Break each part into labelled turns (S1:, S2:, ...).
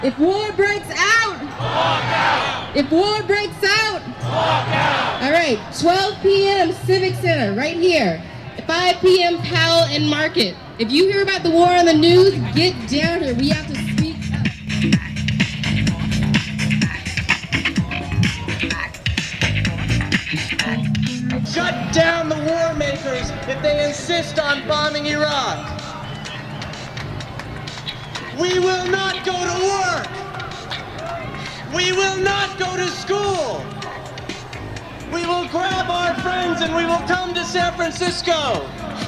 S1: If war breaks out,
S2: walk out.
S1: If war breaks out,
S2: walk out.
S1: All right, 12 p.m. Civic Center, right here. 5 p.m. Powell and Market. If you hear about the war on the news, get down here. We have to speak up.
S3: Shut down the war makers if they insist on bombing Iraq. We will not go to work. We will not go to school. We will grab our friends and we will come to San Francisco.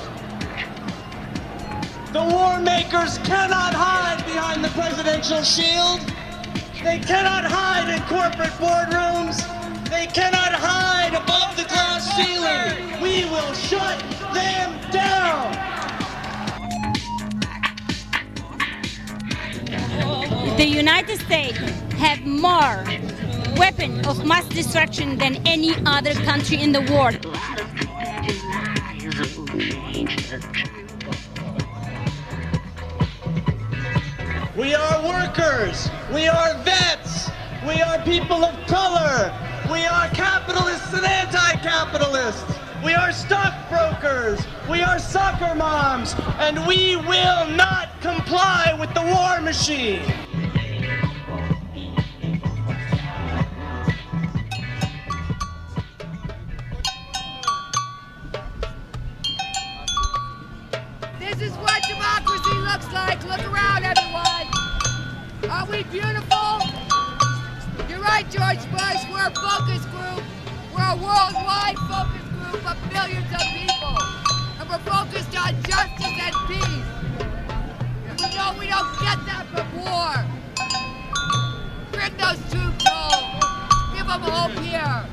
S3: The war makers cannot hide behind the presidential shield. They cannot hide in corporate boardrooms. They cannot hide above the glass ceiling. We will shut them down.
S4: The United States have more weapons of mass destruction than any other country in the world.
S3: We are workers. We are vets. We are people of color. We are capitalists and anti-capitalists. We are stockbrokers. We are soccer moms. And we will not comply with the war machine.
S5: This is what democracy looks like. Look around, everyone. Are we beautiful? You're right, George Bush. We're a focus group. We're a worldwide focus group of millions of people. And we're focused on justice and peace. And we know we don't get that from war. Bring those troops home. Give them hope here.